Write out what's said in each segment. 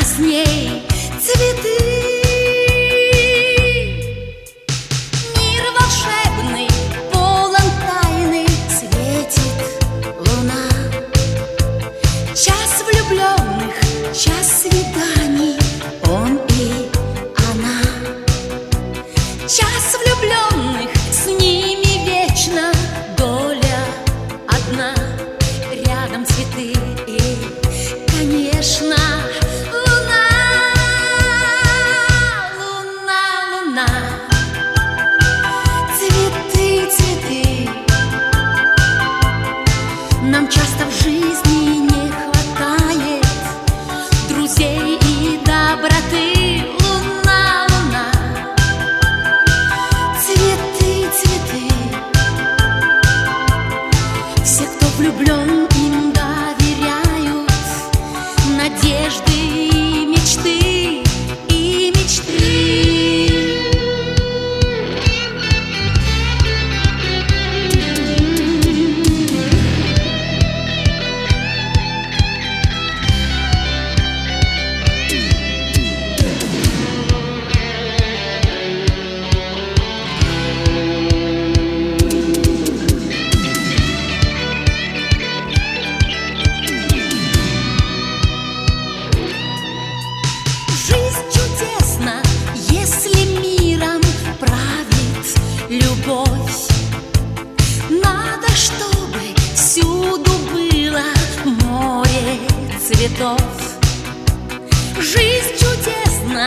с ней цветы. Мир волшебный, полон тайны, светит луна. Час влюбленных, час свиданий, он и она. Час влюбленных, с ними вечно доля одна. Рядом цветы и, конечно, луна, луна, луна. Цветы, цветы. Нам часто в жизни не хватает друзей и доброты. Луна, луна. Цветы, цветы. Все, кто влюблен, им доверяют надежды и мечты, и мечты. Жизнь чудесна, если миром правит любовь. Надо, чтобы всюду было море цветов. Жизнь чудесна,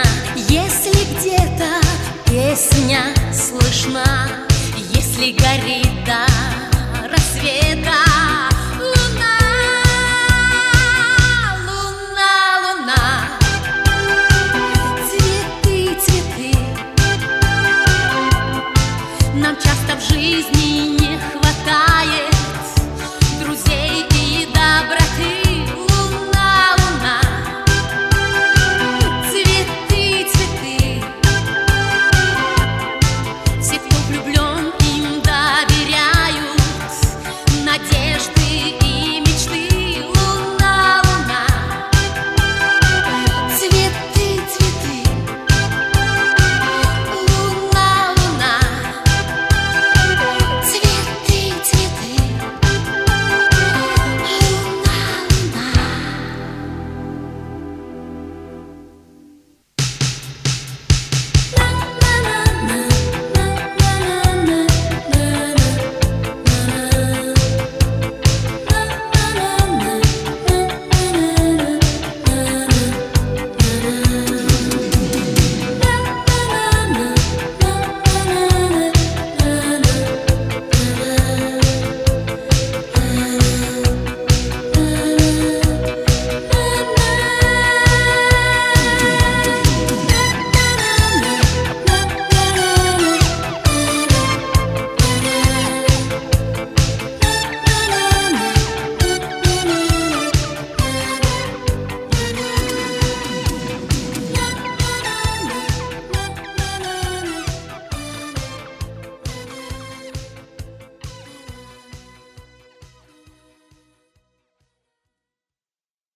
если где-то песня слышна, если горит